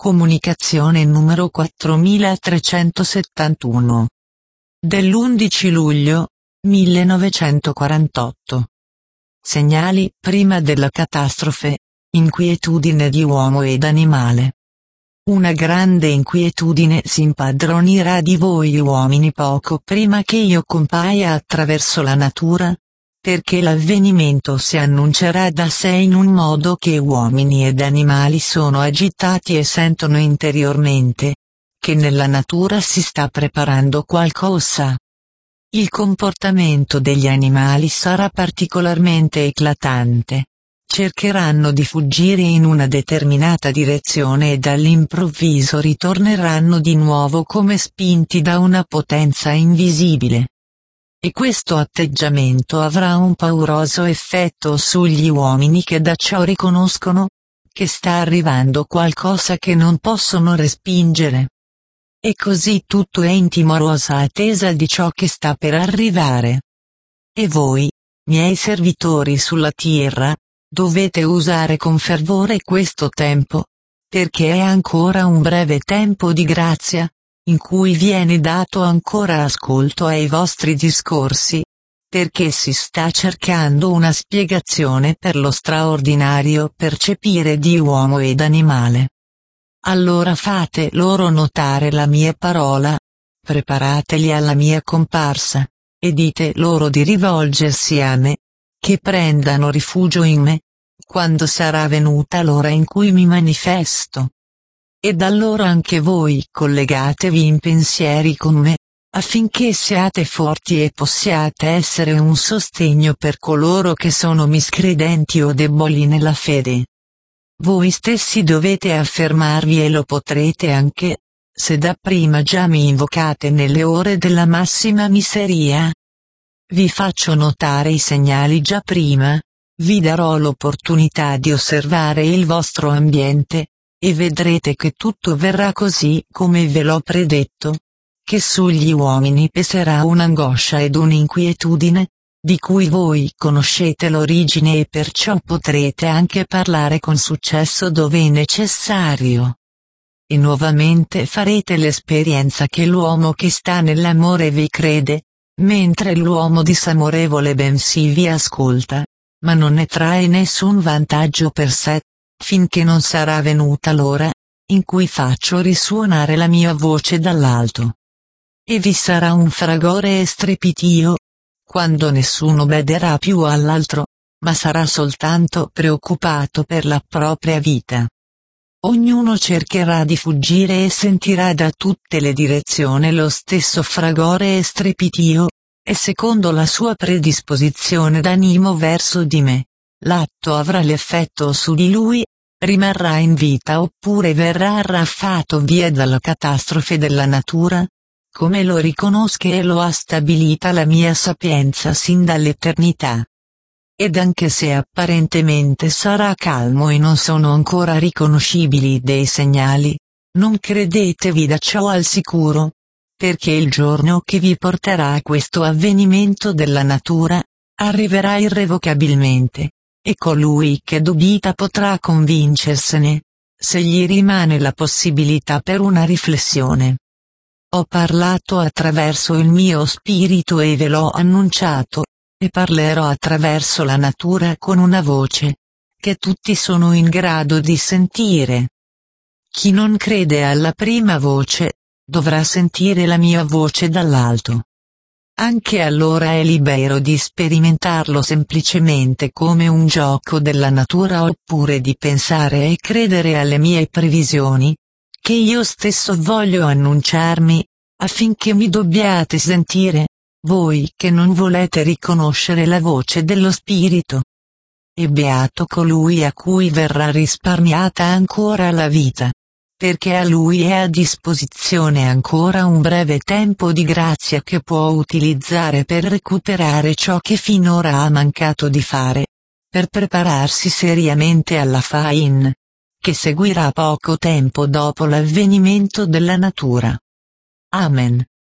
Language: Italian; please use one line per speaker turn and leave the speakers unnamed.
Comunicazione numero 4371. Dell'11 luglio 1948. Segnali prima della catastrofe. Inquietudine di uomo ed animale. Una grande inquietudine si impadronirà di voi uomini poco prima che io compaia attraverso la natura, perché l'avvenimento si annuncerà da sé in un modo che uomini ed animali sono agitati e sentono interiormente, che nella natura si sta preparando qualcosa. Il comportamento degli animali sarà particolarmente eclatante. Cercheranno di fuggire in una determinata direzione e all'improvviso ritorneranno di nuovo come spinti da una potenza invisibile. E questo atteggiamento avrà un pauroso effetto sugli uomini che da ciò riconoscono che sta arrivando qualcosa che non possono respingere. E così tutto è in timorosa attesa di ciò che sta per arrivare. E voi, miei servitori sulla terra, dovete usare con fervore questo tempo, perché è ancora un breve tempo di grazia, in cui viene dato ancora ascolto ai vostri discorsi, perché si sta cercando una spiegazione per lo straordinario percepire di uomo ed animale. Allora fate loro notare la mia parola, preparateli alla mia comparsa, e dite loro di rivolgersi a me, che prendano rifugio in me, quando sarà venuta l'ora in cui mi manifesto. Ed allora anche voi collegatevi in pensieri con me, affinché siate forti e possiate essere un sostegno per coloro che sono miscredenti o deboli nella fede. Voi stessi dovete affermarvi e lo potrete anche, se dapprima già mi invocate nelle ore della massima miseria. Vi faccio notare i segnali già prima, vi darò l'opportunità di osservare il vostro ambiente, e vedrete che tutto verrà così come ve l'ho predetto, che sugli uomini peserà un'angoscia ed un'inquietudine, di cui voi conoscete l'origine e perciò potrete anche parlare con successo dove è necessario. E nuovamente farete l'esperienza che l'uomo che sta nell'amore vi crede, mentre l'uomo disamorevole bensì vi ascolta, ma non ne trae nessun vantaggio per sé, finché non sarà venuta l'ora, in cui faccio risuonare la mia voce dall'alto. E vi sarà un fragore e strepitio, quando nessuno bederà più all'altro, ma sarà soltanto preoccupato per la propria vita. Ognuno cercherà di fuggire e sentirà da tutte le direzioni lo stesso fragore e strepitio, e secondo la sua predisposizione d'animo verso di me, l'atto avrà l'effetto su di lui, rimarrà in vita oppure verrà arraffato via dalla catastrofe della natura, come lo riconosca e lo ha stabilita la mia sapienza sin dall'eternità. Ed anche se apparentemente sarà calmo e non sono ancora riconoscibili dei segnali, non credetevi da ciò al sicuro, perché il giorno che vi porterà a questo avvenimento della natura, arriverà irrevocabilmente, e colui che dubita potrà convincersene, se gli rimane la possibilità per una riflessione. Ho parlato attraverso il mio spirito e ve l'ho annunciato, e parlerò attraverso la natura con una voce, che tutti sono in grado di sentire. Chi non crede alla prima voce, dovrà sentire la mia voce dall'alto. Anche allora è libero di sperimentarlo semplicemente come un gioco della natura oppure di pensare e credere alle mie previsioni, che io stesso voglio annunciarmi, affinché mi dobbiate sentire, voi che non volete riconoscere la voce dello Spirito. E beato colui a cui verrà risparmiata ancora la vita, perché a lui è a disposizione ancora un breve tempo di grazia che può utilizzare per recuperare ciò che finora ha mancato di fare, per prepararsi seriamente alla faina, che seguirà poco tempo dopo l'avvenimento della natura. Amen.